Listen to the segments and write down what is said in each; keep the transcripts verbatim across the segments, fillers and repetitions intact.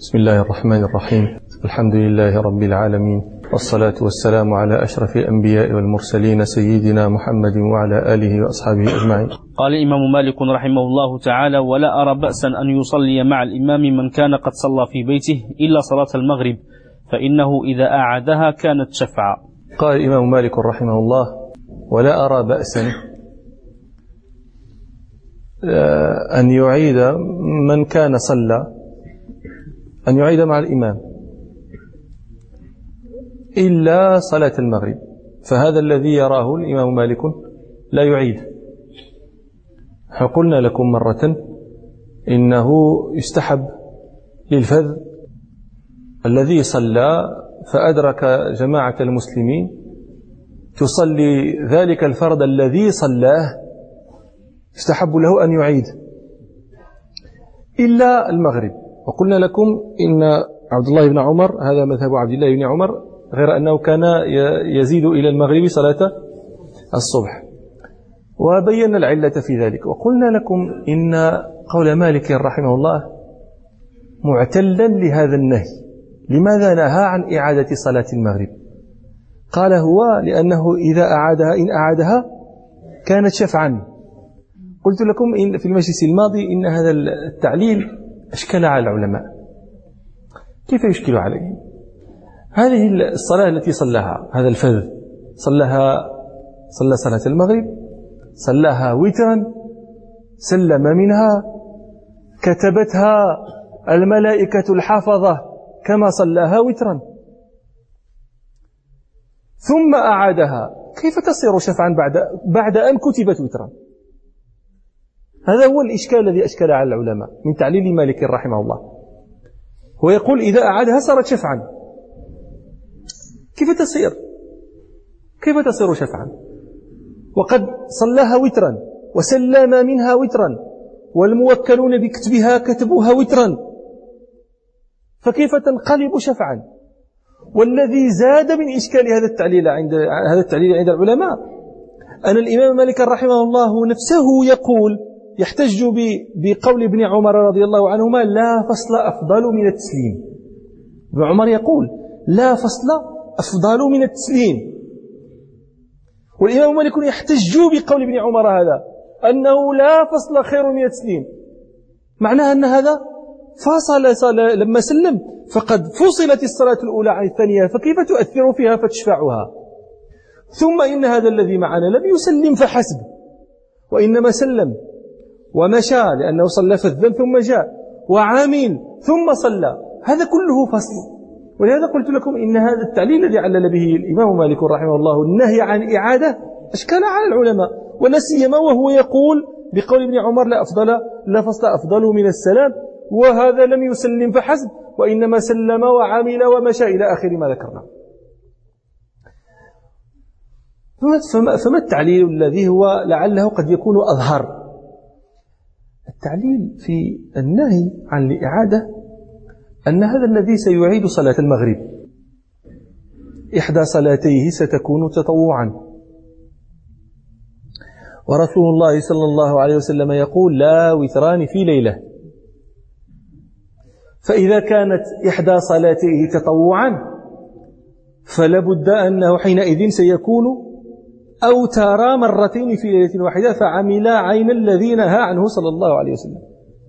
بسم الله الرحمن الرحيم. الحمد لله رب العالمين، والصلاة والسلام على أشرف الأنبياء والمرسلين سيدنا محمد وعلى آله وأصحابه أجمعين. قال الإمام مالك رحمه الله تعالى: ولا أرى بأسا أن يصلي مع الإمام من كان قد صلى في بيته إلا صلاة المغرب، فإنه إذا أعادها كانت شفعا. قال الإمام مالك رحمه الله: ولا أرى بأسا أن يعيد من كان صلى أن يعيد مع الإمام إلا صلاة المغرب، فهذا الذي يراه الإمام مالك لا يعيد. قلنا لكم مرة إنه يستحب للفذ الذي صلى فأدرك جماعة المسلمين تصلي ذلك الفرض الذي صلاه، يستحب له أن يعيد إلا المغرب. وقلنا لكم إن عبد الله بن عمر، هذا مذهب عبد الله بن عمر، غير أنه كان يزيد إلى المغرب صلاة الصبح، وبينا العلة في ذلك. وقلنا لكم إن قول مالك رحمه الله معتلا لهذا النهي. لماذا نهى عن إعادة صلاة المغرب؟ قال هو لأنه إذا أعادها إن أعادها كانت شفعا. قلت لكم إن في المجلس الماضي إن هذا التعليل أشكل على العلماء. كيف يشكل عليهم؟ هذه الصلاة التي صلىها هذا الفذ صلىها صلى صلاة المغرب، صلىها وترا، سلم منها، كتبتها الملائكة الحافظة كما صلىها وترا، ثم أعادها. كيف تصير شفعا بعد بعد أن كتبت وترا؟ هذا هو الإشكال الذي أشكل على العلماء من تعليل مالك رحمه الله. هو يقول إذا أعادها صارت شفعا. كيف تصير كيف تصير شفعا وقد صلاها وترا وسلم منها وترا والموكلون بكتبها كتبوها وترا، فكيف تنقلب شفعا؟ والذي زاد من إشكال هذا التعليل عند هذا التعليل عند العلماء أن الإمام مالك رحمه الله نفسه يقول يحتج بقول ابن عمر رضي الله عنهما: لا فصل أفضل من التسليم. ابن عمر يقول: لا فصل أفضل من التسليم. والإمام مالك يحتج بقول ابن عمر هذا أنه لا فصل خير من التسليم، معناه أن هذا فاصل صلاة لما سلم فقد فصلت الصلاة الأولى عن الثانية، فكيف تؤثر فيها فتشفعها؟ ثم إن هذا الذي معنا لم يسلم فحسب، وإنما سلم ومشى لأنه صلى فذا ثم جاء وعامل ثم صلى، هذا كله فصل. ولهذا قلت لكم إن هذا التعليل الذي علل به الإمام مالك رحمه الله النهي عن إعادة أشكال على العلماء، ولا سيما وهو يقول بقول ابن عمر: لا أفضل لا فصل أفضل من السلام، وهذا لم يسلم فحسب وإنما سلم وعامل ومشى إلى آخر ما ذكرنا. فما التعليل الذي هو لعله قد يكون أظهر؟ التعليل في النهي عن الإعادة أن هذا الذي سيعيد صلاة المغرب إحدى صلاتيه ستكون تطوعا، ورسول الله صلى الله عليه وسلم يقول: لا وتران في ليلة. فإذا كانت إحدى صلاتيه تطوعا فلابد أنه حينئذ سيكون أو ترى مرتين في ليلة واحدة، فعمل عين الذي نهى عنه صلى الله عليه وسلم.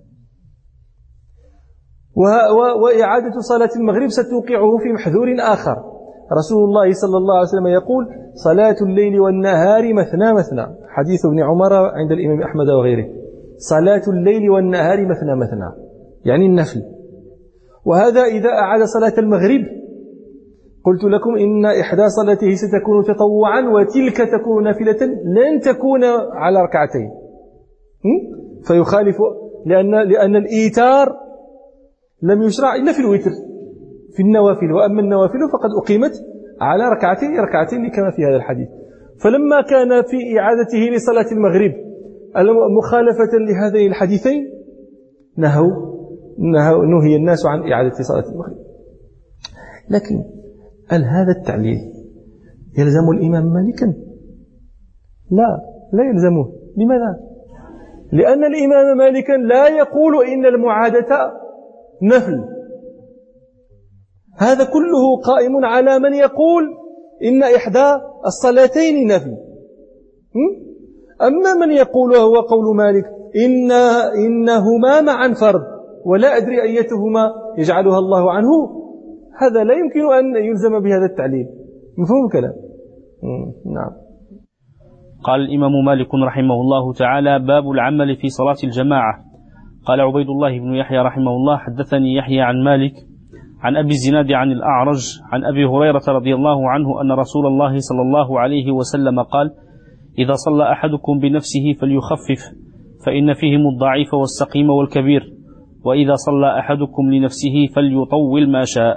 وإعادة صلاة المغرب ستوقعه في محذور آخر. رسول الله صلى الله عليه وسلم يقول: صلاة الليل والنهار مثنى مثنى، حديث ابن عمر عند الإمام أحمد وغيره. صلاة الليل والنهار مثنى مثنى يعني النفل. وهذا إذا أعاد صلاة المغرب قلت لكم إن إحدى صلاته ستكون تطوعا وتلك تكون نافلة لن تكون على ركعتين، فيخالف لأن, لأن الإيتار لم يشرع إلا في الوتر في النوافل، وأما النوافل فقد أقيمت على ركعتين ركعتين كما في هذا الحديث. فلما كان في إعادته لصلاة المغرب مخالفة لهذين الحديثين نهوا نهي الناس عن إعادة صلاة المغرب. لكن هل هذا التعليل يلزم الإمام مالكا؟ لا لا يلزمه. لماذا؟ لأن الإمام مالكا لا يقول إن المعادة نفل، هذا كله قائم على من يقول إن إحدى الصلاتين نفي. أما من يقول وهو قول مالك إن إنهما معا فرض ولا أدري أيتهما يجعلها الله عنه، هذا لا يمكن أن يلزم بهذا التعليل. مفهوم الكلام؟ نعم. قال الإمام مالك رحمه الله تعالى: باب العمل في صلاة الجماعة. قال عبيد الله بن يحيى رحمه الله: حدثني يحيى عن مالك عن أبي الزناد عن الأعرج عن أبي هريرة رضي الله عنه أن رسول الله صلى الله عليه وسلم قال: إذا صلى أحدكم بنفسه فليخفف فإن فيهم الضعيف والسقيم والكبير، وإذا صلى أحدكم لنفسه فليطول ما شاء.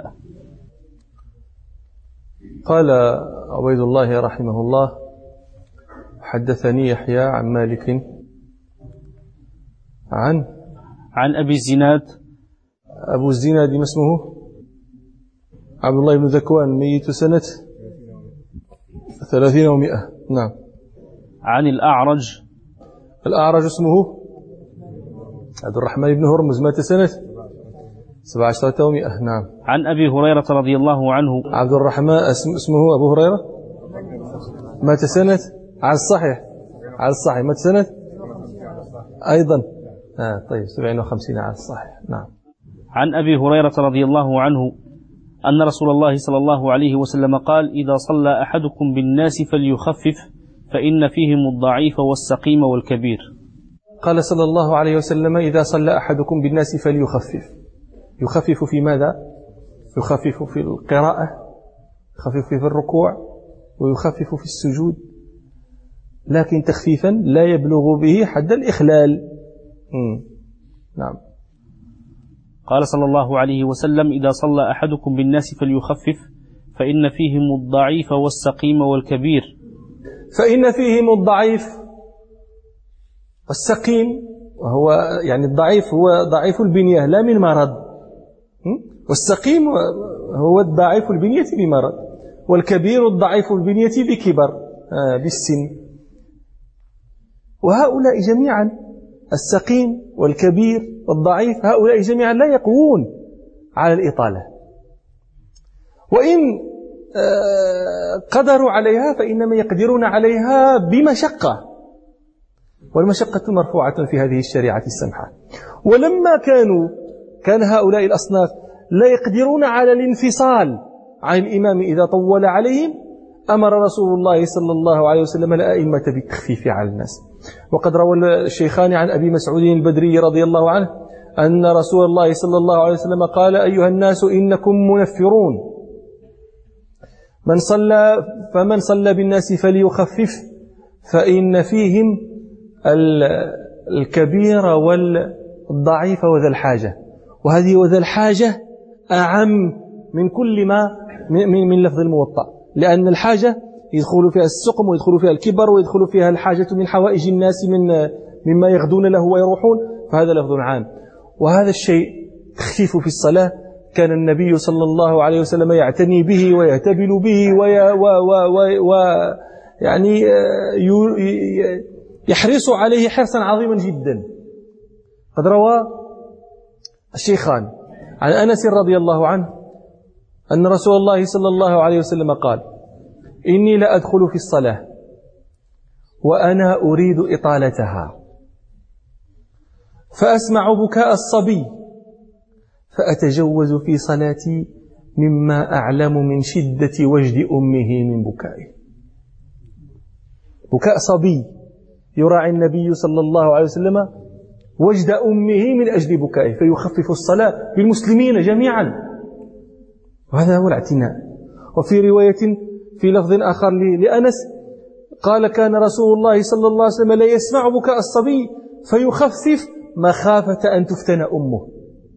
قال عبيد الله رحمه الله: حدثني يحيى عن مالك عن عن أبي الزناد. أبو الزناد ما اسمه؟ عبد الله بن ذكوان، ميت سنة ثلاثين ومئة. نعم. عن الأعرج. الأعرج اسمه عبد الرحمن بن هرمز، مات سنة سبع عشرة ومئة. نعم. عن أبي هريرة رضي الله عنه. عبد الرحمن اسمه أبو هريرة، مات سنة على الصحيح على الصحيح مات سنة أيضا آه طيب سبعين وخمسين على الصحيح. نعم. عن أبي هريرة رضي الله عنه أن رسول الله صلى الله عليه وسلم قال: إذا صلى أحدكم بالناس فليخفف فإن فيهم الضعيف والسقيم والكبير. قال صلى الله عليه وسلم: إذا صلى أحدكم بالناس فليخفف. يخفف في ماذا؟ يخفف في القراءة، يخفف في الركوع، ويخفف في السجود، لكن تخفيفا لا يبلغ به حد الإخلال. مم. نعم. قال صلى الله عليه وسلم: إذا صلى أحدكم بالناس فليخفف فإن فيهم الضعيف والسقيم والكبير. فإن فيهم الضعيف والسقيم، وهو يعني الضعيف هو ضعيف البنية لا من مرض، والسقيم هو الضعيف البنية بمرض، والكبير الضعيف البنية بكبر آه بالسن. وهؤلاء جميعا السقيم والكبير والضعيف هؤلاء جميعا لا يقوون على الإطالة، وإن قدروا عليها فإنما يقدرون عليها بمشقة، والمشقة مرفوعة في هذه الشريعة السمحة. ولما كانوا كان هؤلاء الأصناف لا يقدرون على الانفصال عن الإمام إذا طول عليهم، أمر رسول الله صلى الله عليه وسلم الأئمة بالتخفيف على الناس. وقد روى الشيخان عن أبي مسعود البدري رضي الله عنه أن رسول الله صلى الله عليه وسلم قال: أيها الناس إنكم منفرون، من صلى فمن صلى بالناس فليخفف فإن فيهم الكبير والضعيف وذا الحاجة. وهذه وذا الحاجة أعم من كل ما من لفظ الموطأ، لأن الحاجة يدخل فيها السقم ويدخل فيها الكبر ويدخل فيها الحاجة من حوائج الناس من مما يغدون له ويروحون، فهذا لفظ عام. وهذا الشيء تخفيف في الصلاة كان النبي صلى الله عليه وسلم يعتني به ويهتبل به ويا و و و و يعني يحرص عليه حرصا عظيما جدا. قد روى الشيخان عن أنس رضي الله عنه أن رسول الله صلى الله عليه وسلم قال: إني لأدخل في الصلاة وأنا أريد إطالتها فأسمع بكاء الصبي فأتجوز في صلاتي مما أعلم من شدة وجد أمه من بكائه. بكاء صبي يراعي النبي صلى الله عليه وسلم وجد أمه من أجل بكائه فيخفف الصلاة بالمسلمين جميعا، وهذا هو الاعتناء. وفي رواية في لفظ آخر لأنس قال: كان رسول الله صلى الله عليه وسلم لا يسمع بكاء الصبي فيخفف مخافة أن تفتن أمه.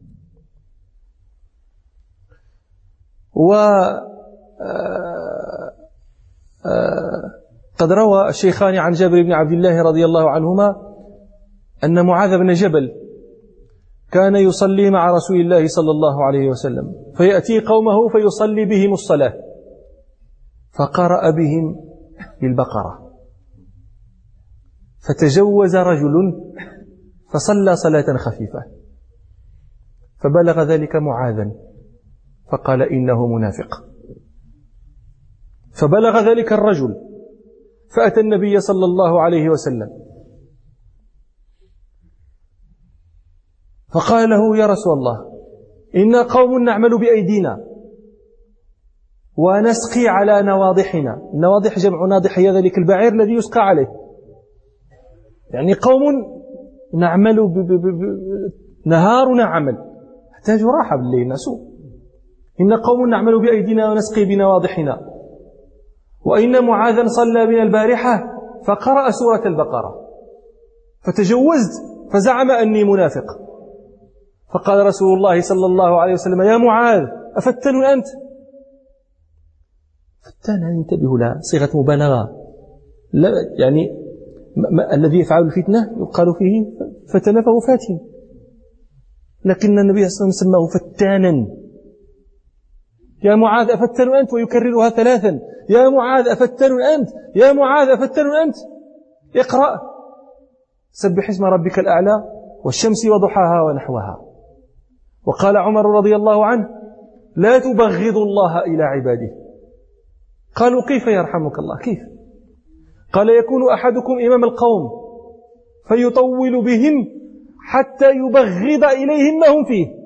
وقد روى الشيخان عن جابر بن عبد الله رضي الله عنهما أن معاذ بن جبل كان يصلي مع رسول الله صلى الله عليه وسلم فيأتي قومه فيصلي بهم الصلاة، فقرأ بهم بالبقرة، فتجوز رجل فصلى صلاة خفيفة، فبلغ ذلك معاذا فقال إنه منافق. فبلغ ذلك الرجل فأتى النبي صلى الله عليه وسلم فقال له يا رسول الله إنا قوم نعمل بأيدينا ونسقي على نواضحنا. النواضح جمع ناضح، هي ذلك البعير الذي يسقى عليه، يعني قوم نعمل ب ب ب نهارنا عمل، نحتاج راحة بالليل نسوء. إن قوم نعمل بأيدينا ونسقي بنواضحنا، وإن معاذا صلى بنا البارحة فقرأ سورة البقرة فتجوزت فزعم أني منافق. فقال رسول الله صلى الله عليه وسلم يا معاذ أفتن أنت؟ فتان انتبهوا لها صيغة مبالغة، لا يعني ما الذي يفعل الفتنة يقال فيه فتن فهو فاتن، لكن النبي صلى الله عليه وسلم سماه فتانا. يا معاذ أفتن أنت، ويكررها ثلاثا، يا معاذ أفتن أنت، يا معاذ أفتن أنت. اقرأ سبح اسم ربك الأعلى والشمس وضحاها ونحوها. وقال عمر رضي الله عنه لا تبغضوا الله إلى عباده. قالوا كيف يرحمك الله؟ كيف؟ قال يكون أحدكم إمام القوم فيطول بهم حتى يبغض إليهم ما هم فيه.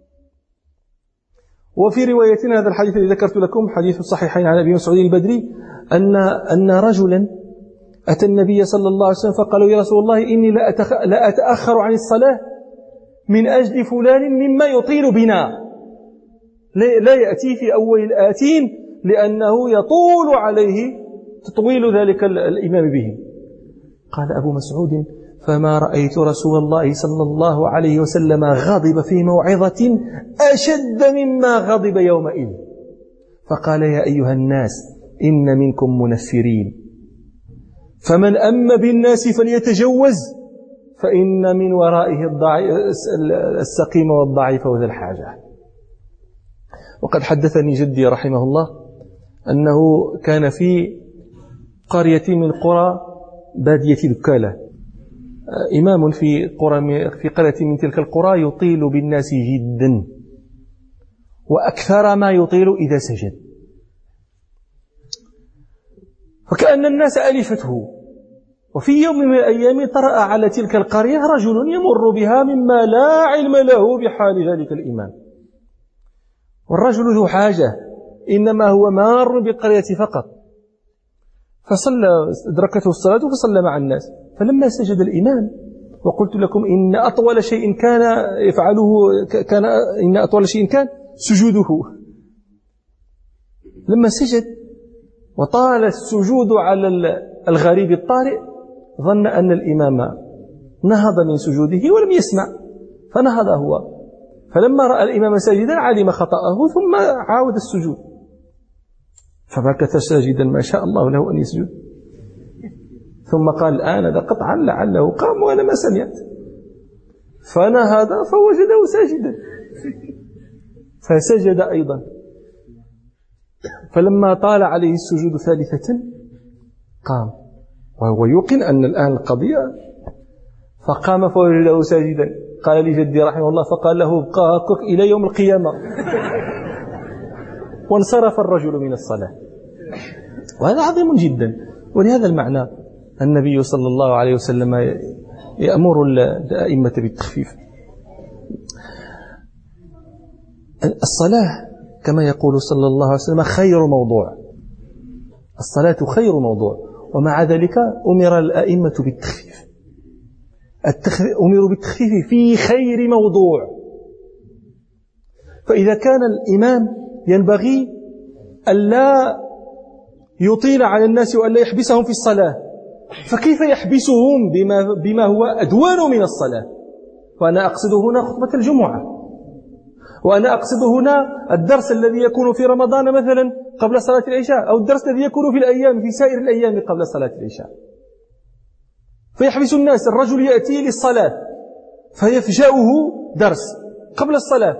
وفي روايتنا هذا الحديث الذي ذكرت لكم حديث الصحيحين عن أبي مسعود البدري أن أن رجلا أتى النبي صلى الله عليه وسلم فقال يا رسول الله إني لا أتأخر عن الصلاة من أجل فلان مما يطيل بنا، لا يأتي في أول الآتين لأنه يطول عليه تطويل ذلك الإمام به. قال أبو مسعود فما رأيت رسول الله صلى الله عليه وسلم غضب في موعظة أشد مما غضب يومئذ. فقال يا أيها الناس إن منكم منفرين، فمن أم بالناس فليتجوز فإن من ورائه السقيم والضعيف وذا الحاجة. وقد حدثني جدي رحمه الله أنه كان في قرية من قرى بادية دكالة إمام في قرى في قرية من تلك القرى يطيل بالناس جدا، وأكثر ما يطيل إذا سجد، فكأن الناس ألفته. وفي يوم من الأيام طرأ على تلك القرية رجل يمر بها مما لا علم له بحال ذلك الإمام، والرجل ذو حاجة إنما هو مار بالقرية فقط، فصلى أدركته الصلاة فصلى مع الناس. فلما سجد الإمام، وقلت لكم إن أطول شيء كان يفعله كان إن أطول شيء كان سجوده، لما سجد وطال السجود على الغريب الطارئ ظن أن الإمام نهض من سجوده ولم يسمع فنهض هو، فلما رأى الإمام ساجدا علم خطأه ثم عاود السجود، فمكث ساجدا ما شاء الله له أن يسجد، ثم قال الآن قطعا لعله قام وأنا ما سمعت، فنهض فوجده ساجدا فسجد أيضا. فلما طال عليه السجود ثالثة قام وهو يوقن أن الآن القضية، فقام فوجده ساجدا. قال لي جدي رحمه الله فقال له ابقى هكك إلى يوم القيامة، وانصرف الرجل من الصلاة. وهذا عظيم جدا. ولهذا المعنى النبي صلى الله عليه وسلم يأمر الأئمة بالتخفيف. الصلاة كما يقول صلى الله عليه وسلم خير موضوع، الصلاة خير موضوع، ومع ذلك أمر الأئمة بالتخفيف. التخفيف أمروا بالتخفيف في خير موضوع. فإذا كان الإمام ينبغي ألا يطيل على الناس وألا يحبسهم في الصلاة، فكيف يحبسهم بما, بما هو أدوان من الصلاة؟ وأنا أقصد هنا خطبة الجمعة، وأنا أقصد هنا الدرس الذي يكون في رمضان مثلا قبل صلاة العشاء، أو الدرس الذي يكون في الأيام في سائر الأيام قبل صلاة العشاء. فيحبس الناس، الرجل يأتي للصلاة فيفجأه درس قبل الصلاة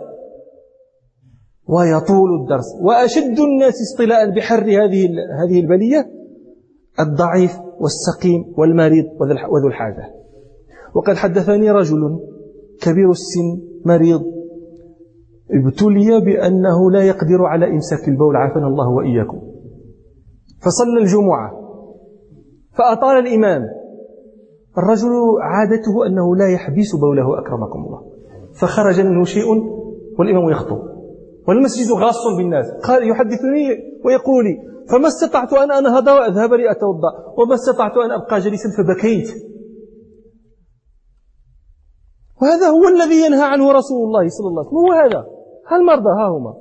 ويطول الدرس. وأشد الناس اصطلاء بحر هذه هذه البلية الضعيف والسقيم والمريض وذو الحاجة. وقد حدثني رجل كبير السن مريض ابتلي بأنه لا يقدر على إمساك البول، عافانا الله وإياكم، فصلى الجمعة فأطال الإمام. الرجل عادته أنه لا يحبس بوله أكرمكم الله، فخرج منه شيء والإمام يخطب والمسجد غاص بالناس. قال يحدثني ويقول لي: فما استطعت أن أنهض وأذهب لأتوضأ وما استطعت أن أبقى جالسا فبكيت. وهذا هو الذي ينهى عنه رسول الله صلى الله عليه وسلم. هو هذا، ها المرضى ها هما.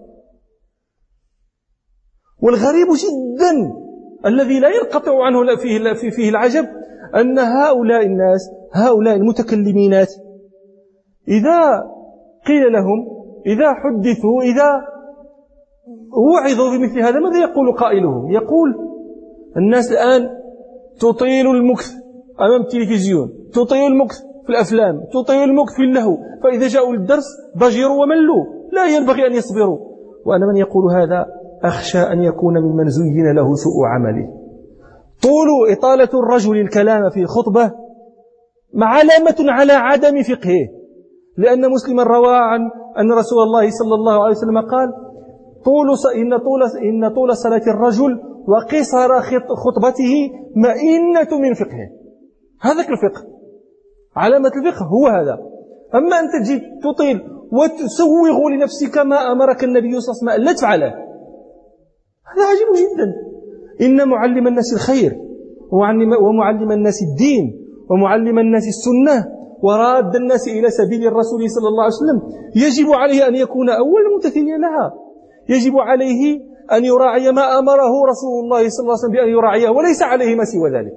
والغريب جدا الذي لا ينقطع عنه فيه, فيه العجب أن هؤلاء الناس، هؤلاء المتكلمينات، إذا قيل لهم، إذا حدثوا، إذا وعظوا بمثل هذا، ماذا يقول قائلهم؟ يقول: الناس الآن تطيل المكث أمام التلفزيون، تطيل المكث في الأفلام، تطيل المكث في اللهو، فإذا جاءوا للدرس ضجروا وملوا، لا ينبغي أن يصبروا. وأنا من يقول هذا أخشى أن يكون ممن زين له سوء عمله. طول إطالة الرجل الكلام في خطبة علامة على عدم فقهه، لأن مسلما روى عن أن رسول الله صلى الله عليه وسلم قال: طول إن طول إن طول صلاة الرجل وقصر خطبته مئنة من فقهه. هذا الفقه، علامة الفقه هو هذا. أما أن تجي تطيل وتسوغ لنفسك ما أمرك النبي صلى الله عليه وسلم لا تفعله، هذا عجيب جدا. إن معلم الناس الخير ومعلم الناس الدين ومعلم الناس السنة وراد الناس إلى سبيل الرسول صلى الله عليه وسلم يجب عليه أن يكون أول ممتثلين لها، يجب عليه أن يراعي ما أمره رسول الله صلى الله عليه وسلم بأن يراعيه، وليس عليه ما سوى ذلك.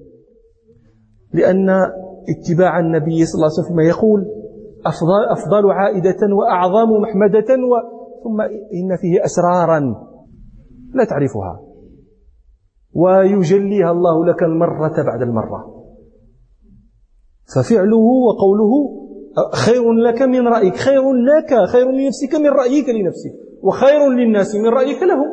لأن اتباع النبي صلى الله عليه وسلم يقول: أفضل, أفضل عائدة وأعظم محمدة، و... ثم إن فيه أسرارا لا تعرفها ويجليها الله لك المرة بعد المرة. ففعله وقوله خير لك من رأيك، خير لك، خير لنفسك من رأيك لنفسك، وخير للناس من رأيك له.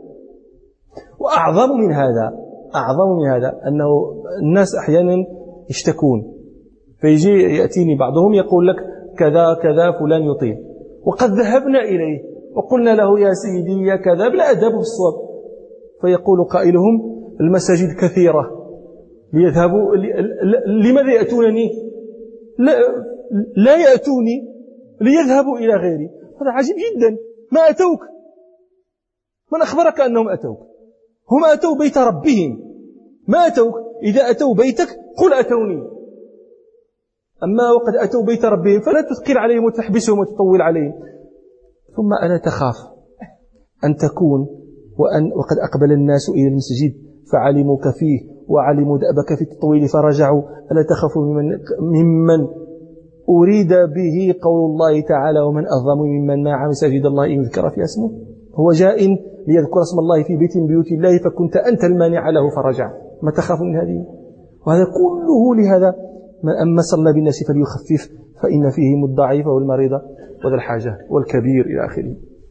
وأعظم من هذا، أعظم من هذا أنه الناس أحيانا يشتكون، فيجي يأتيني بعضهم يقول لك كذا كذا فلان يطيل، وقد ذهبنا إليه وقلنا له: يا سيدي يا كذا، بلا أدب بالصواب. فيقول قائلهم: المساجد كثيرة، ليذهبوا لماذا يأتونني؟ لا, لا يأتوني ليذهبوا إلى غيري. هذا عجيب جدا. ما أتوك؟ من أخبرك أنهم أتوك؟ هم أتوا بيت ربهم، ما أتوك. إذا أتوا بيتك قل أتوني. أما وقد أتوا بيت ربهم فلا تثقل عليهم وتحبسهم وتطول عليهم. ثم ألا تخاف أن تكون وأن وقد أقبل الناس إلى المسجد فعلموك فيه وعلموا دأبك في التطويل فرجعوا، ألا تخافوا ممن, ممن أريد به قول الله تعالى: ومن أظلم ممن منع مساجد الله إن ذكر في اسمه. هو جاء ليذكر اسم الله في بيت من بيوت الله فكنت أنت المانع له فرجع. ما تخاف من هذه؟ وهذا كله لهذا: من أما صلى بالناس فليخفف فإن فيهم الضعيف والمريض وذا الحاجة والكبير إلى آخره.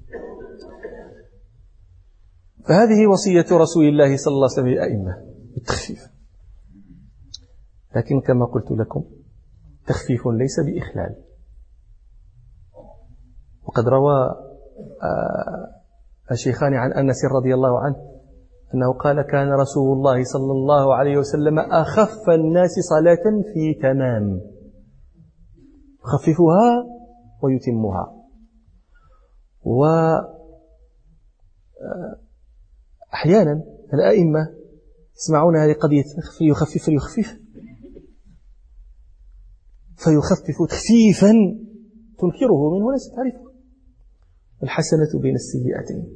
فهذه وصية رسول الله صلى الله عليه وسلم للأئمة بالتخفيف. لكن كما قلت لكم تخفيف ليس بإخلال. وقد روى الشيخان عن أنس رضي الله عنه أنه قال: كان رسول الله صلى الله عليه وسلم أخف الناس صلاة في تمام، يخففها ويتمها. وأحيانا الأئمة يسمعون هذه قضية فيخفف فيخفف فيخفف تخفيفا تنكره منه وليس تعرفه. الحسنة بين السيئتين.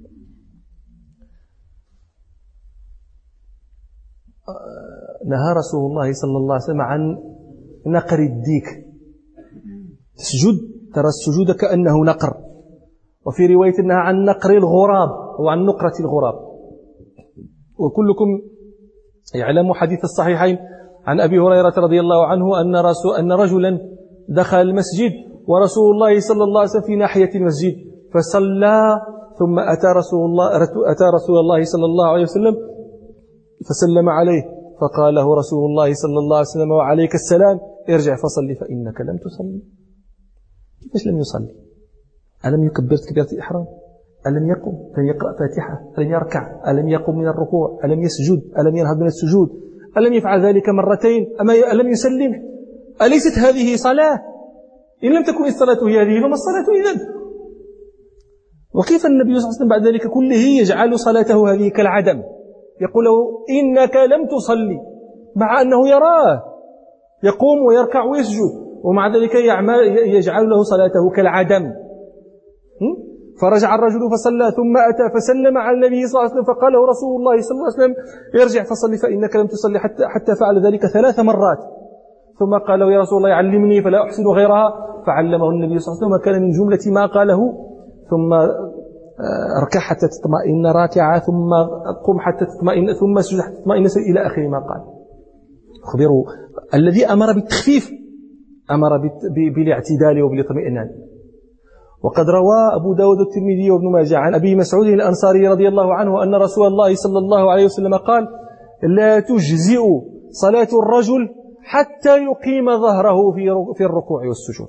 نهى رسول الله صلى الله عليه وسلم عن نقر الديك. تسجد ترى السجود كأنه نقر. وفي رواية نهى عن نقر الغراب وعن نقرة الغراب. وكلكم يعلم حديث الصحيحين عن أبي هريرة رضي الله عنه أن, رسول أن رجلا دخل المسجد ورسول الله صلى الله عليه وسلم في ناحية المسجد فصلى، ثم أتى رسول الله, أتى رسول الله صلى الله عليه وسلم فسلم عليه فقال له رسول الله صلى الله عليه وسلم: وعليك السلام، ارجع فصلي فإنك لم تصلي. كيفاش لم يصلي؟ ألم يكبر تكبيرة الإحرام؟ ألم يقم؟ ألم يقرأ فاتحة؟ ألم يركع؟ ألم يقم من الركوع؟ ألم يسجد؟ ألم ينهض من السجود؟ ألم يفعل ذلك مرتين؟ أما ألم يسلم؟ أليست هذه صلاة؟ إن لم تكن الصلاة هي هذه فما الصلاة إذن؟ وكيف النبي صلى الله عليه وسلم بعد ذلك كله يجعل صلاته هذه كالعدم؟ يقول له إنك لم تصلي، مع أنه يراه يقوم ويركع ويسجد، ومع ذلك يجعل له صلاته كالعدم. فرجع الرجل فصلى ثم أتى فسلم على النبي صلى الله عليه وسلم فقال له رسول الله صلى الله عليه وسلم ارجع فصلي فإنك لم تصلي، حتى, حتى فعل ذلك ثلاث مرات. ثم قال له يا رسول الله علمني فلا أحسن غيرها، فعلمه النبي صلى الله عليه وسلم، وكان من جملة ما قاله ثم اركع حتى تطمئن راكعا، ثم قم حتى تطمئن، ثم اسجد حتى تطمئن إلى آخر ما قال. أخبره الذي أمر بالتخفيف أمر بالاعتدال وبالاطمئنان. وقد روى أبو داود الترمذي وابن ماجه عن أبي مسعود الأنصاري رضي الله عنه أن رسول الله صلى الله عليه وسلم قال لا تجزئ صلاة الرجل حتى يقيم ظهره في الركوع والسجود.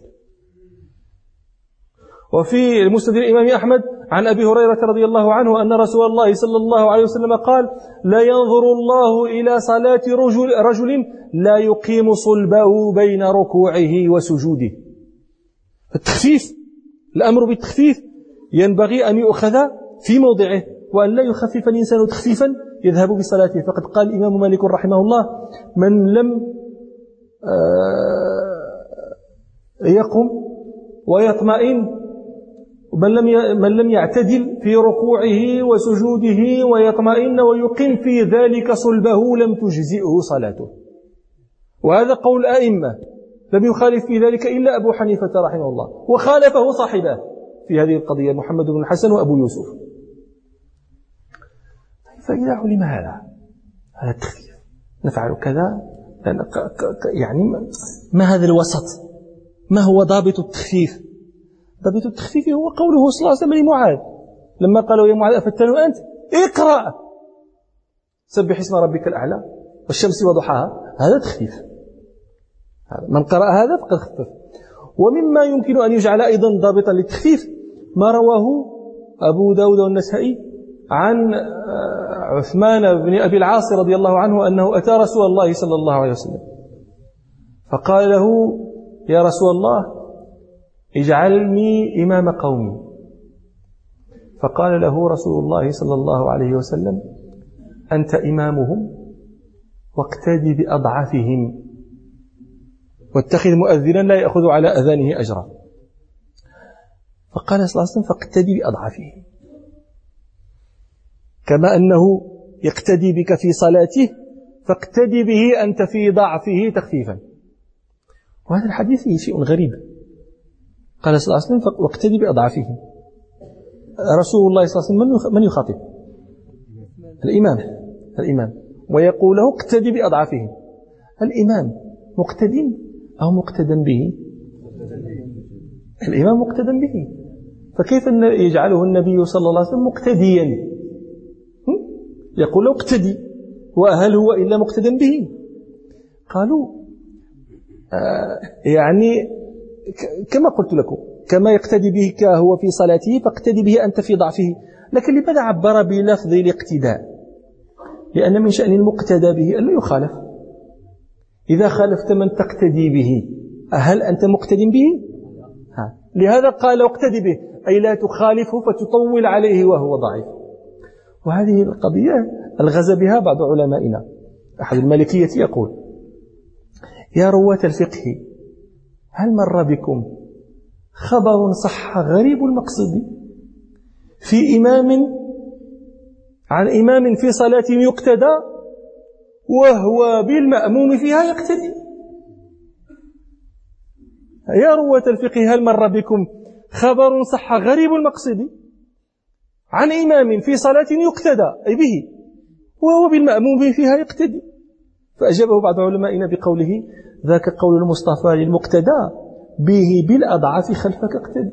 وفي المسند الإمام أحمد عن أبي هريرة رضي الله عنه أن رسول الله صلى الله عليه وسلم قال لا ينظر الله إلى صلاة رجل, رجل لا يقيم صلبه بين ركوعه وسجوده. التخفيف، الأمر بالتخفيف ينبغي أن يؤخذ في موضعه، وأن لا يخفف الإنسان تخفيفا يذهب بصلاته. فقد قال الإمام مالك رحمه الله من لم يقم ويطمئن من لم من لم يعتدل في ركوعه وسجوده ويطمئن ويقيم في ذلك صلبه لم تجزئه صلاته. وهذا قول الأئمة، لم يخالف في ذلك إلا أبو حنيفة رحمه الله، وخالفه صاحبه في هذه القضية محمد بن الحسن وأبو يوسف. فإذا علم هذا هذا التخفيف نفعل كذا، يعني ما هذا الوسط؟ ما هو ضابط التخفيف؟ ضابط التخفيف هو قوله صلى الله عليه وسلم لمعاذ لما قالوا يا معاذ أفتن أنت؟ اقرأ سبح اسم ربك الأعلى والشمس وضحاها. هذا تخفيف، من قرأ هذا فقد خفف. ومما يمكن أن يجعل أيضا ضابطا للتخفيف ما رواه أبو داود والنسائي عن عثمان بن أبي العاص رضي الله عنه أنه أتى رسول الله صلى الله عليه وسلم فقال له يا رسول الله اجعلني إمام قومي. فقال له رسول الله صلى الله عليه وسلم أنت إمامهم واقتدي بأضعفهم واتخذ مؤذنا لا يأخذ على أذانه أجرا. فقال صلى الله عليه وسلم فاقتدي بأضعفهم، كما أنه يقتدي بك في صلاته فاقتدي به أنت في ضعفه تخفيفا. وهذا الحديث فيه شيء غريب. قال صلى الله عليه وسلم واقتدي بأضعفهم. رسول الله صلى الله عليه وسلم من يخاطب؟ الإمام الإمام ويقول له اقتدي بأضعفهم. الإمام مقتد أو مقتدا به؟ الإمام مقتدا به، فكيف يجعله النبي صلى الله عليه وسلم مقتديا؟ يقول له اقتدي، وهل هو إلا مقتدا به؟ قالوا آه يعني كما قلت لكم كما يقتدي بك هو في صلاته فاقتدي به أنت في ضعفه. لكن لماذا عبر بلفظ الاقتداء؟ لأن من شأن المقتدى به أن لا يخالف. إذا خالفت من تقتدي به هل أنت مقتد به؟ ها. لهذا قال واقتدي به أي لا تخالفه فتطول عليه وهو ضعيف. وهذه القضية الغز بها بعض علمائنا. أحد المالكية يقول يا رواة الفقه هل مر بكم خبر صح غريب المقصد في إمام عن إمام في صلاة يقتدى وهو بالمأموم فيها يقتدي؟ يا رواة الفقه هل مر بكم خبر صح غريب المقصد عن إمام في صلاة يقتدى أي به وهو بالمأموم فيها يقتدي؟ فأجابه بعض علمائنا بقوله ذاك قول المصطفى للمقتدى به بالأضعاف خلفك اقتدي.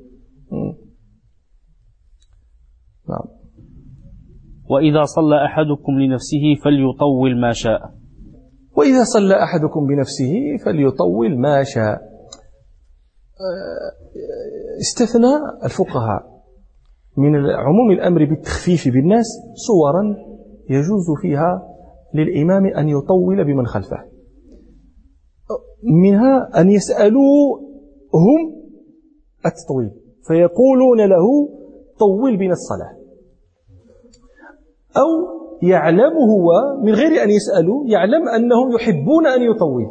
نعم. وإذا صلى أحدكم لنفسه فليطول ما شاء. وإذا صلى أحدكم بنفسه فليطول ما شاء. استثنى الفقهاء من عموم الأمر بالتخفيف بالناس صورا يجوز فيها للإمام أن يطول بمن خلفه، منها أن يسألوا هم التطويل فيقولون له طول بنا الصلاة، أو يعلم هو من غير أن يسألوا، يعلم أنهم يحبون أن يطول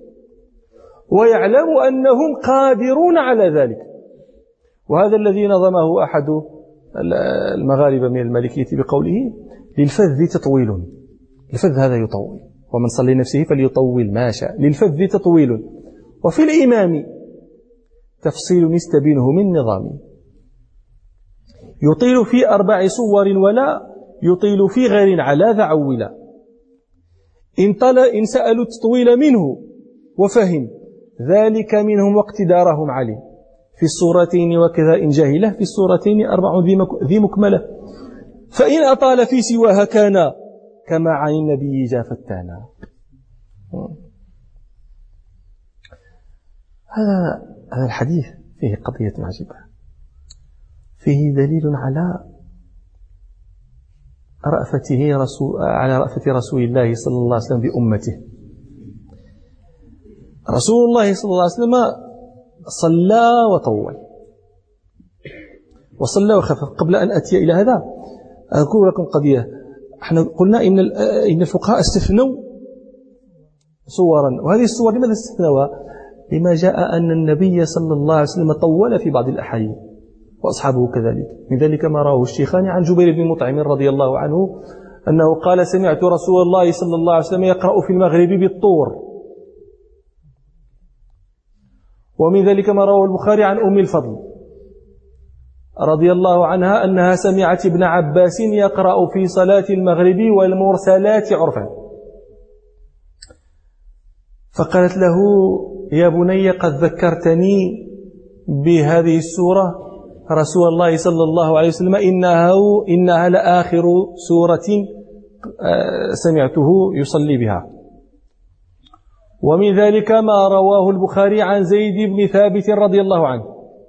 ويعلم أنهم قادرون على ذلك. وهذا الذي نظمه أحد المغاربة من المالكية بقوله للفذ تطويل، الفذ هذا يطول، ومن صلي نفسه فليطول ما شاء، للفذ تطويل وفي الإمام تفصيل يستبينه من نظام، يطيل في أربع صور ولا يطيل في غير على ذا عولا، إن, إن سألوا التطويل منه وفهم ذلك منهم واقتدارهم عليه في الصورتين، وكذا إن جاهله في الصورتين أربع ذي مكملة، فإن أطال في سواها كان كما عن النبي جاء فتانا. هذا هذا الحديث فيه قضية عجيبة، فيه دليل على رأفته رسول على رأفة رسول الله صلى الله عليه وسلم بأمته. رسول الله صلى الله عليه وسلم صلى وطول وصلى وخفف. قبل أن أتي إلى هذا أذكر لكم قضية. احنا قلنا إن إن الفقهاء استثنوا صورا، وهذه الصور لماذا استثنوها؟ لما جاء أن النبي صلى الله عليه وسلم طول في بعض الأحايين وأصحابه كذلك. من ذلك ما رواه الشيخان عن جبير بن مطعم رضي الله عنه أنه قال سمعت رسول الله صلى الله عليه وسلم يقرأ في المغرب بالطور. ومن ذلك ما رواه البخاري عن أم الفضل رضي الله عنها أنها سمعت ابن عباس يقرأ في صلاة المغرب والمرسلات عرفا، فقالت له يا بني قد ذكرتني بهذه السورة رسول الله صلى الله عليه وسلم إنها, إنها لآخر سورة سمعته يصلي بها. ومن ذلك ما رواه البخاري عن زيد بن ثابت رضي الله عنه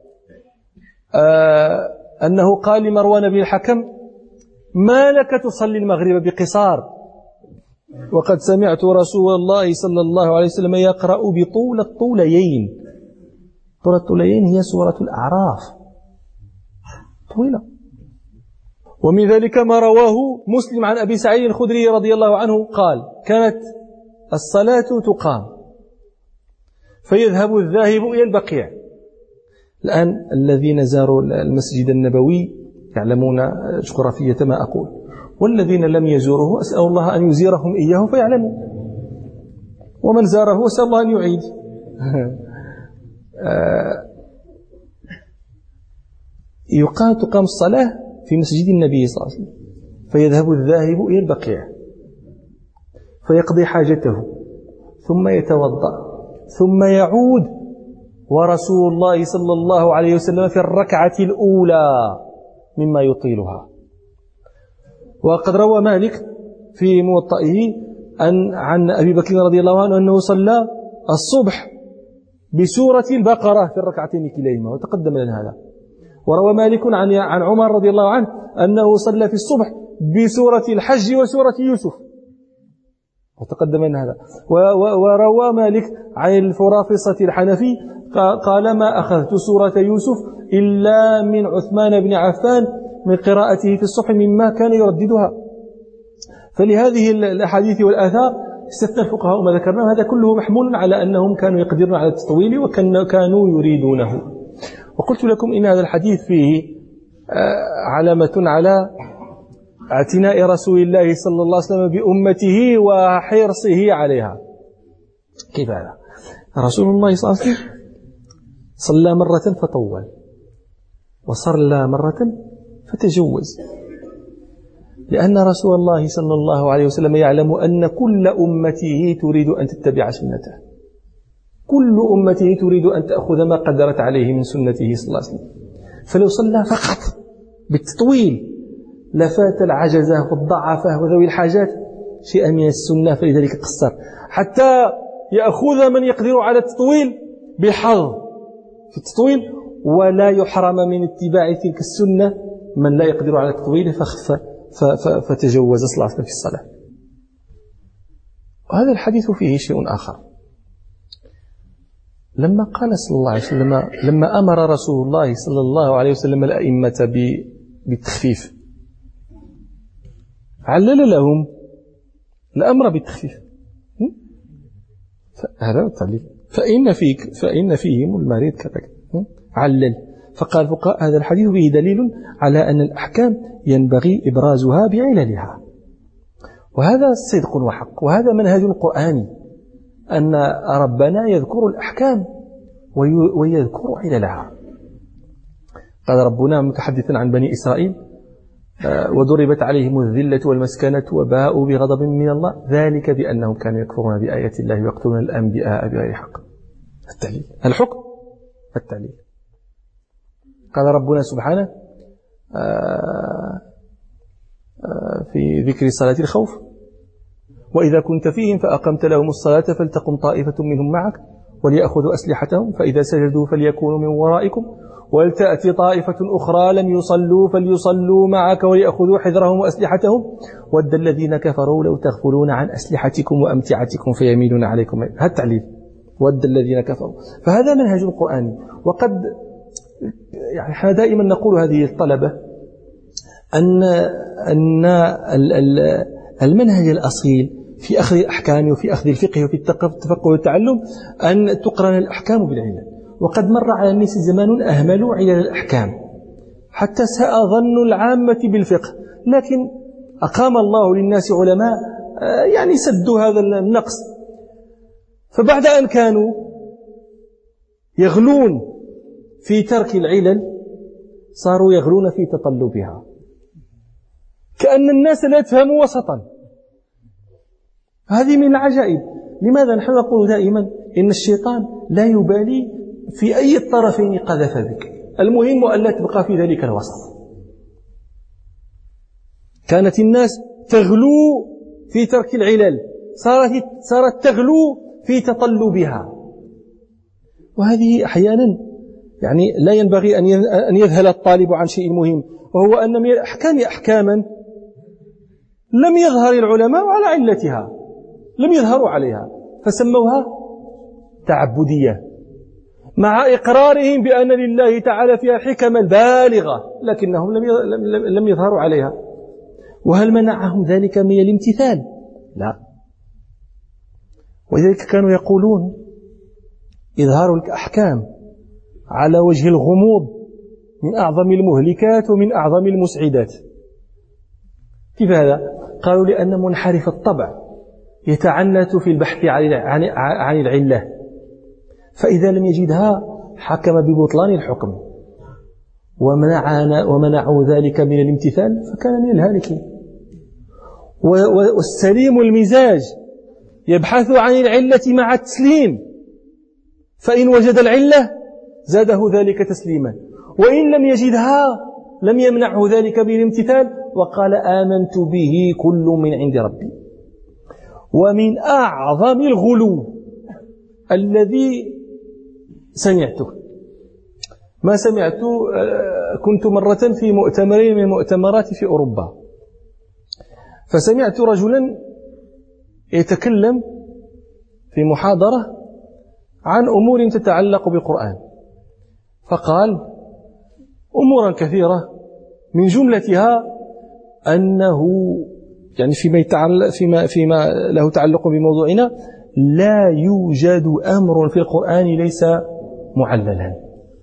أنه قال لمروان بن الحكم ما لك تصلي المغرب بقصار وقد سمعت رسول الله صلى الله عليه وسلم يقرأ بطول الطوليين. طول الطوليين هي سورة الأعراف طويلة. ومن ذلك ما رواه مسلم عن أبي سعيد الخدري رضي الله عنه قال كانت الصلاة تقام فيذهب الذاهب إلى البقيع. الآن الذين زاروا المسجد النبوي يعلمون جغرافية ما أقول، والذين لم يزوروه أسأل الله أن يزيرهم إياه فيعلموا، ومن زاره أسأل الله أن يعيد. يقام تقام الصلاة في مسجد النبي صلى الله عليه وسلم فيذهب الذاهب إلى البقيع فيقضي حاجته ثم يتوضأ ثم يعود، ورسول الله صلى الله عليه وسلم في الركعة الأولى مما يطيلها. وقد روى مالك في موطئه أن عن أبي بكر رضي الله عنه أنه صلى الصبح بسورة البقرة في الركعتين كليهما، وتقدم لنا هذا. وروى مالك عن عن عمر رضي الله عنه أنه صلى في الصبح بسورة الحج وسورة يوسف، وتقدم لنا هذا. وروى مالك عن الفرافصة الحنفي قال ما أخذت سورة يوسف إلا من عثمان بن عفان من قراءته في الصبح مما كان يرددها. فلهذه الأحاديث والآثار استثنى الفقهاء ما ذكرناه. هذا كله محمول على أنهم كانوا يقدرون على التطويل وكانوا يريدونه. وقلت لكم إن هذا الحديث فيه علامة على اعتناء رسول الله صلى الله عليه وسلم بأمته وحرصه عليها. كيف هذا؟ رسول الله صلى الله عليه وسلم صلى مرة فطول وصلى مرة فتجوز، لأن رسول الله صلى الله عليه وسلم يعلم أن كل أمته تريد أن تتبع سنته، كل أمته تريد أن تأخذ ما قدرت عليه من سنته صلى الله عليه وسلم. فلو صلى فقط بالتطويل لفات العجزة والضعفة وذوي الحاجات شيئا من السنة، فلذلك قصر حتى يأخذ من يقدر على التطويل بحظ في التطويل، ولا يحرم من اتباع تلك السنة من لا يقدر على تطويله فخف فتجوز صلاة في الصلاة. وهذا الحديث فيه شيء آخر. لما قال صلى الله عليه وسلم، لما أمر رسول الله صلى الله عليه وسلم الأئمة بالتخفيف علل لهم الأمر بالتخفيف، هذا التعليل، فإن فيك فإن فيهم المريض كذا علل. فقال فقهاء هذا الحديث فيه دليل على أن الأحكام ينبغي إبرازها بعللها، وهذا صدق وحق، وهذا منهج قرآني أن ربنا يذكر الأحكام ويذكر عللها. قال ربنا متحدثا عن بني إسرائيل: وضربت عليهم الذلة والمسكنة وباءوا بغضب من الله ذلك بأنهم كانوا يكفرون بآيات الله ويقتلون الأنبياء بغير حق. التعليل الحكم التعليل. قال ربنا سبحانه في ذكر صلاة الخوف: وإذا كنت فيهم فأقمت لهم الصلاة فلتقم طائفة منهم معك وليأخذوا أسلحتهم فإذا سجدوا فليكونوا من ورائكم ولتأتي طائفة أخرى لم يصلوا فليصلوا معك وليأخذوا حذرهم وأسلحتهم ود الذين كفروا لو تغفلون عن أسلحتكم وأمتعتكم فيميلون عليكم. هذا التعليل، ود الذين كفروا. فهذا منهج قرآني. وقد يعني احنا دائما نقول هذه الطلبة أن أن المنهج الأصيل في أخذ الأحكام وفي أخذ الفقه وفي التفقه والتعلم أن تقرن الأحكام بالعلل. وقد مر على الناس زمان أهملوا علل الأحكام حتى ساء ظن العامة بالفقه، لكن أقام الله للناس علماء يعني سدوا هذا النقص. فبعد أن كانوا يغلون في ترك العلل صاروا يغلون في تطلبها، كأن الناس لا يفهموا وسطا. هذه من العجائب. لماذا نحن نقول دائما إن الشيطان لا يبالي في أي الطرفين قذف بك، المهم أن لا تبقى في ذلك الوسط. كانت الناس تغلو في ترك العلل، صارت صارت تغلو في تطلبها. وهذه أحيانا يعني لا ينبغي أن يذهل الطالب عن شيء مهم، وهو أن من الأحكام أحكاما لم يظهر العلماء على علتها، لم يظهروا عليها فسموها تعبدية، مع إقرارهم بأن لله تعالى فيها حكما بالغة، لكنهم لم لم يظهروا عليها. وهل منعهم ذلك من الامتثال؟ لا. ولذلك كانوا يقولون إظهار الأحكام على وجه الغموض من أعظم المهلكات ومن أعظم المسعدات. كيف هذا؟ قالوا لأن منحرف الطبع يتعنت في البحث عن عن العلة، فإذا لم يجدها حكم ببطلان الحكم، ومنعنا ومنعوا ذلك من الامتثال فكان من الهالكين. والسليم المزاج يبحث عن العلة مع التسليم، فإن وجد العلة زاده ذلك تسليما، وإن لم يجدها لم يمنعه ذلك من الامتثال، وقال آمنت به كل من عند ربي. ومن أعظم الغلو الذي سمعته، ما سمعت، كنت مرة في مؤتمرين من المؤتمرات في أوروبا، فسمعت رجلا يتكلم في محاضرة عن أمور تتعلق بالقرآن، فقال أمورا كثيرة من جملتها أنه يعني فيما يتعلق فيما فيما له تعلق بموضوعنا لا يوجد أمر في القرآن ليس معللا،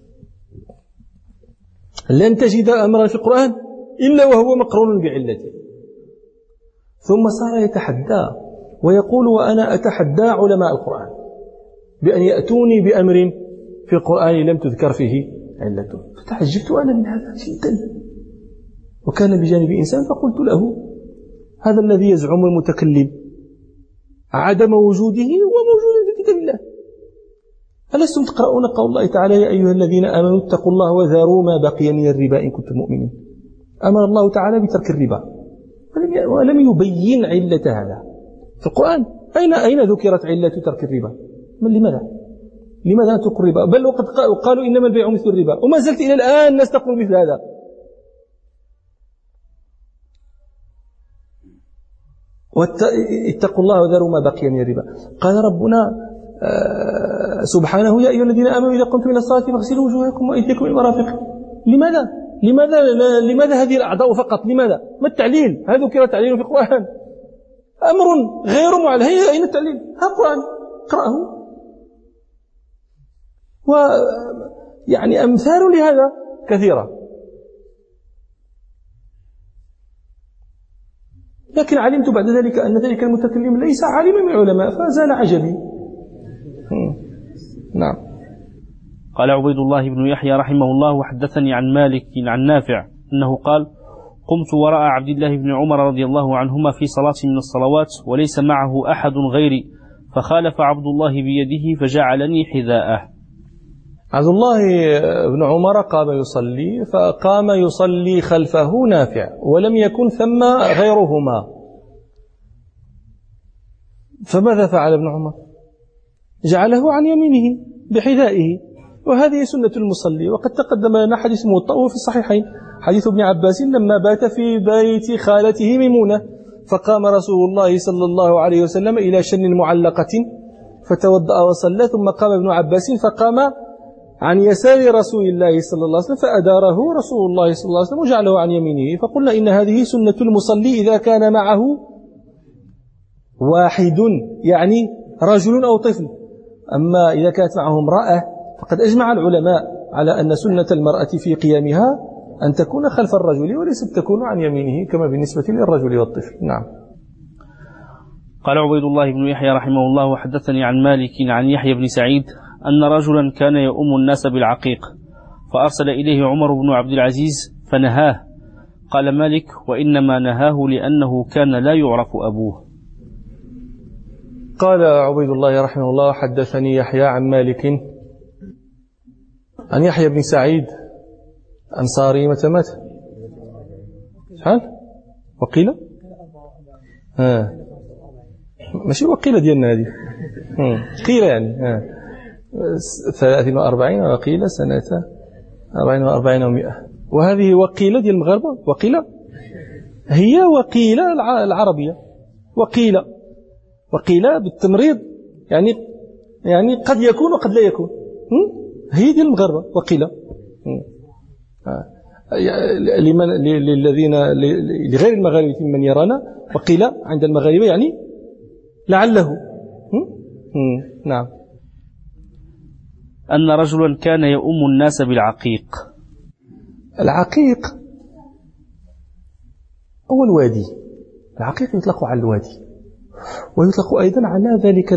لن تجد أمرا في القرآن إلا وهو مقرون بعلته. ثم صار يتحدى ويقول وأنا أتحدى علماء القرآن بأن يأتوني بأمر في القرآن لم تذكر فيه علته. فتعجبت أنا من هذا جدا، وكان بجانب إنسان فقلت له هذا الذي يزعم المتكلم عدم وجوده وموجود في كتاب الله. ألستم تقرؤون قول الله تعالى يا أيها الذين آمنوا اتقوا الله وذروا ما بقي من الربا إن كنتم مؤمنين؟ أمر الله تعالى بترك الربا ولم يبين علة هذا في القرآن. أين أين ذكرت علة ترك الربا؟ من لماذا؟ لماذا نترك الربا؟ بل وقد قالوا إنما البيع مثل الربا، وما زلت إلى الآن الناس تقول مثل هذا. اتقوا الله وذروا ما بقي من الربا. قال ربنا سبحانه يا أيها الذين آمنوا إذا قمتم إلى الصلاة فاغسلوا وجوهكم وأيديكم إلى المرافق. لماذا؟ لماذا لماذا هذه الأعضاء فقط؟ لماذا؟ ما التعليل؟ هذا ذكر تعليل في القرآن، أمر غير معلل. هي أين التعليل؟ ها القرآن اقرأه. ويعني أمثال لهذا كثيرة. لكن علمت بعد ذلك أن ذلك المتكلم ليس عالما من العلماء فزال عجبي. نعم. قال عبيد الله بن يحيى رحمه الله وحدثني عن مالك عن نافع أنه قال قمت وراء عبد الله بن عمر رضي الله عنهما في صلاة من الصلوات وليس معه أحد غيري فخالف عبد الله بيده فجعلني حذاءه. عبد الله بن عمر قام يصلي فقام يصلي خلفه نافع ولم يكن ثم غيرهما، فماذا فعل ابن عمر؟ جعله عن يمينه بحذائه، وهذه سنة المصلي. وقد تقدم لنا حديث موطأ في الصحيحين حديث ابن عباس لما بات في بيت خالته ميمونة فقام رسول الله صلى الله عليه وسلم إلى شن معلقة فتوضأ وصلى، ثم قام ابن عباس فقام عن يسار رسول الله صلى الله عليه وسلم فأداره رسول الله صلى الله عليه وسلم وجعله عن يمينه. فقلنا إن هذه سنة المصلي إذا كان معه واحد يعني رجل أو طفل. أما إذا كانت معه امرأة فقد أجمع العلماء على أن سنة المرأة في قيامها أن تكون خلف الرجل وليست تكون عن يمينه كما بالنسبة للرجل والطفل. نعم. قال عبيد الله بن يحيى رحمه الله وحدثني عن مالك عن يحيى بن سعيد أن رجلا كان يؤم الناس بالعقيق فأرسل إليه عمر بن عبد العزيز فنهاه. قال مالك وإنما نهاه لأنه كان لا يعرف أبوه. قال عبيد الله رحمه الله حدثني يحيى عن مالك عن يحيى بن سعيد أنصاري متى مات؟ شحال؟ وقيل؟ ها ماشي وقيل ديالنا هذه قيل يعني ها ثلاثين وأربعين وقيل سنة أربعين وأربعين ومئة. وهذه وقيل ديال المغاربة. وقيل هي وقيل العربية. وقيل وقيل بالتمريض يعني يعني قد يكون وقد لا يكون. هي ديال المغاربة وقيل. لمن للذين لغير المغاربة من يرانا وقيل عند المغاربة يعني لعله. نعم. أن رجلا كان يؤم الناس بالعقيق. العقيق هو الوادي. العقيق يطلق على الوادي ويطلق أيضا على ذلك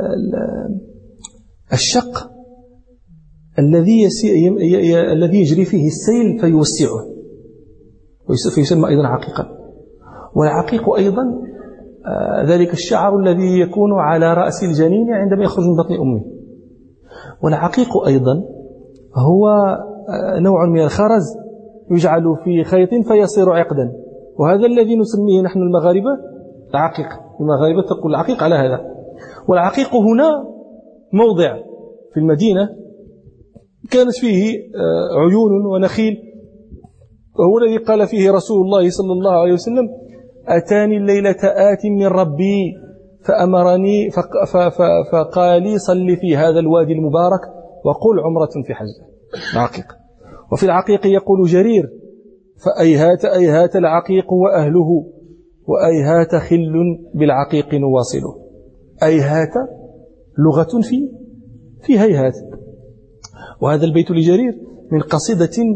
الشق الذي الذي يجري فيه السيل فيوسعه فيسمى أيضا عقيقا. والعقيق أيضا ذلك الشعر الذي يكون على رأس الجنين عندما يخرج من بطن أمه. والعقيق أيضا هو نوع من الخرز يجعل في خيط فيصير عقدا، وهذا الذي نسميه نحن المغاربة العقيق. المغاربة تقول العقيق على هذا. والعقيق هنا موضع في المدينة كانت فيه عيون ونخيل، وهو الذي قال فيه رسول الله صلى الله عليه وسلم أتاني الليلة آت من ربي فأمرني فقال لي صل في هذا الوادي المبارك وقل عمرة في حج. عقيق. وفي العقيق يقول جرير فأيهات أيهات العقيق وأهله وأيهات خل بالعقيق نواصله. أيهات لغة في في هيهات. وهذا البيت لجرير من قصيدة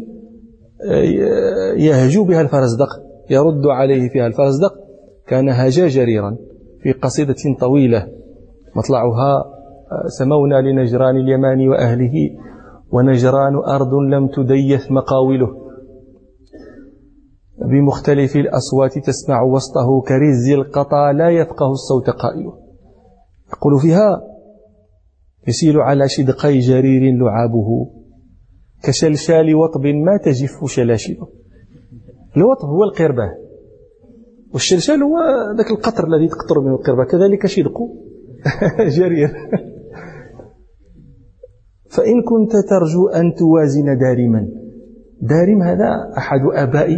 يهجو بها الفرزدق يرد عليه فيها الفرزدق. كان هجا جريرا في قصيدة طويلة مطلعها سمونا لنجران اليمان وأهله ونجران أرض لم تديث مقاوله بمختلف الأصوات تسمع وسطه كرز القطا لا يفقه الصوت قائله. يقول فيها يسيل على شدقي جرير لعابه كشلشال وطب ما تجف شلاشله. الوطب هو القربة والشلشال هو ذاك القطر الذي تقطر منه القربة، كذلك شدق جرير. فإن كنت ترجو أن توازن دارما. دارم هذا أحد آباء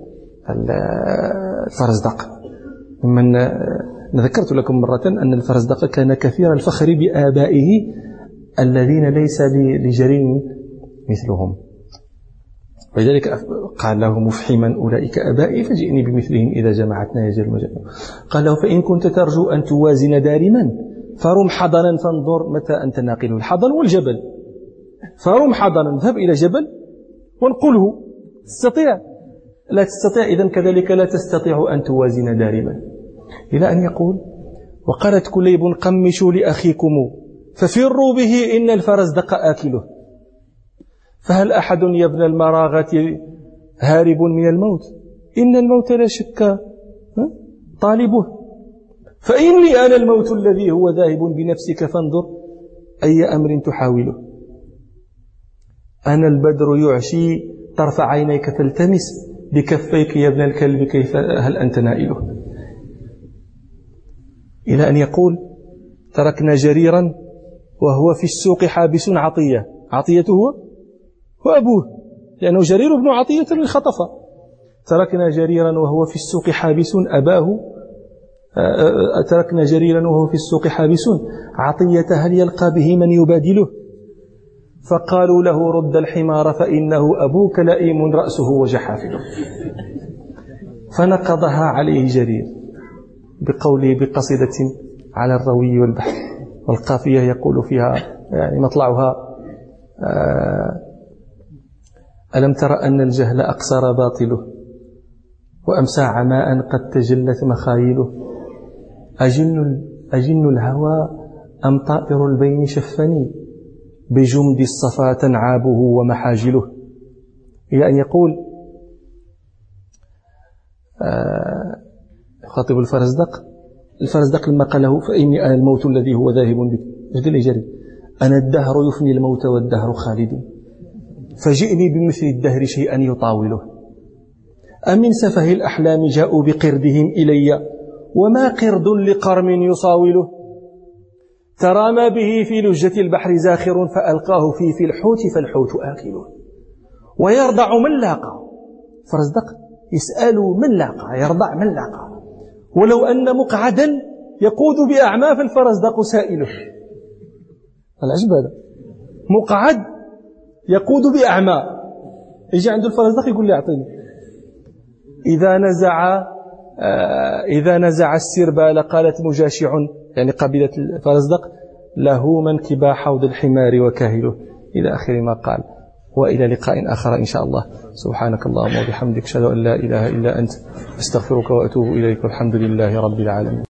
الفرزدق، ممن ذكرت لكم مرة أن الفرزدق كان كثير الفخر بآبائه الذين ليس لجرير مثلهم، ولذلك قال له مفحما أولئك آبائي فجئني بمثلهم إذا جمعتنا يجر المجمع. قال له فإن كنت ترجو أن توازن دارما فرم حضنا فانظر متى أنت ناقله. الحضن والجبل، فرم حضنا، اذهب إلى جبل وانقله. تستطيع؟ لا تستطيع، إذن كذلك لا تستطيع أن توازن دارما. إلى أن يقول وقالت كليب قمشوا لأخيكم ففروا به إن الفرزدق آكله. فهل أحد يا ابن المراغة هارب من الموت؟ إن الموت لا شك طالبه، فإني أنا الموت الذي هو ذاهب بنفسك فانظر أي أمر تحاوله. أنا البدر يعشي طرف عينيك فالتمس بكفيك يا ابن الكلب كيف هل أنت نائله. إلى أن يقول تركنا جريرا وهو في السوق حابس عطية. عطيته هو وأبوه، لأنه جرير بن عطية الخطفة. تركنا جريرا وهو في السوق حابس أباه تركنا جريرا وهو في السوق حابس عطية هل يلقى به من يبادله. فقالوا له رد الحمار فإنه أبوك لئيم رأسه وجحافله. فنقضها عليه جرير بقوله بقصيدة على الروي والبحر، والقافية يقول فيها يعني مطلعها ألم تر أن الجهل أقصر باطله وأمسى عماء قد تجلت مخايله. أجن, أجن الهوى أم طائر البين شفني بجمد الصفا تنعابه ومحاجله. إلى أن يقول خاطب الفرزدق الفرزدق لما قال له فإني أنا الموت الذي هو ذاهب بك، ايش قال لي جري؟ أنا الدهر يفني الموت والدهر خالد، فجئني بمثل الدهر شيئا يطاوله. أمن سفه الأحلام جاءوا بقردهم إلي وما قرد لقرم يصاوله. ترامى به في لجة البحر زاخر فألقاه فيه في الحوت فالحوت آكله. ويرضع من لاقى. فرزدق يسأل من لاقى، يرضع من لاقى. ولو أن مقعدا يقود بأعمى فالفرزدق سائله. العجب هذا، مقعد يقود بأعمى، يجي عند الفرزدق يقول لي أعطيني. إذا نزع آه إذا نزع السربال قالت مجاشع، يعني قبيلة الفرزدق له منكبا حوض الحمار وكاهله، إلى آخر ما قال. وإلى لقاء آخر إن شاء الله. سبحانك اللهم وبحمدك أشهد أن لا إله إلا أنت أستغفرك وأتوب إليك والحمد لله رب العالمين.